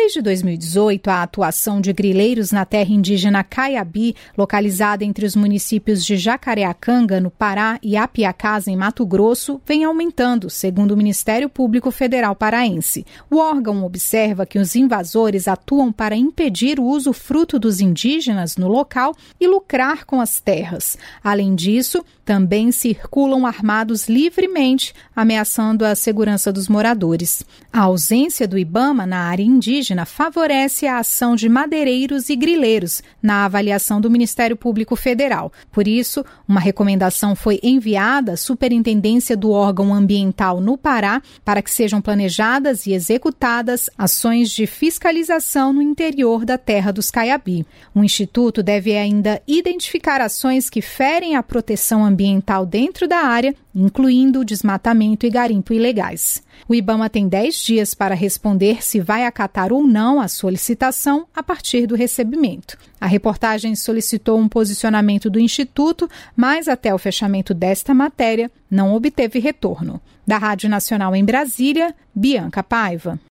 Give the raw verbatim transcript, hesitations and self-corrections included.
Desde dois mil e dezoito, a atuação de grileiros na terra indígena Caiabi, localizada entre os municípios de Jacareacanga, no Pará, e Apiacás, em Mato Grosso, vem aumentando, segundo o Ministério Público Federal paraense. O órgão observa que os invasores atuam para impedir o usufruto dos indígenas no local e lucrar com as terras. Além disso, também circulam armados livremente, ameaçando a segurança dos moradores. A ausência do IBAMA na área indígena favorece a ação de madeireiros e grileiros na avaliação do Ministério Público Federal. Por isso, uma recomendação foi enviada à Superintendência do Órgão Ambiental no Pará para que sejam planejadas e executadas ações de fiscalização no interior da terra dos Caiabi. O Instituto deve ainda identificar ações que ferem a proteção ambiental dentro da área, incluindo o desmatamento e garimpo ilegais. O IBAMA tem dez dias para responder se vai acatar ou não a solicitação a partir do recebimento. A reportagem solicitou um posicionamento do Instituto, mas até o fechamento desta matéria não obteve retorno. Da Rádio Nacional em Brasília, Bianca Paiva.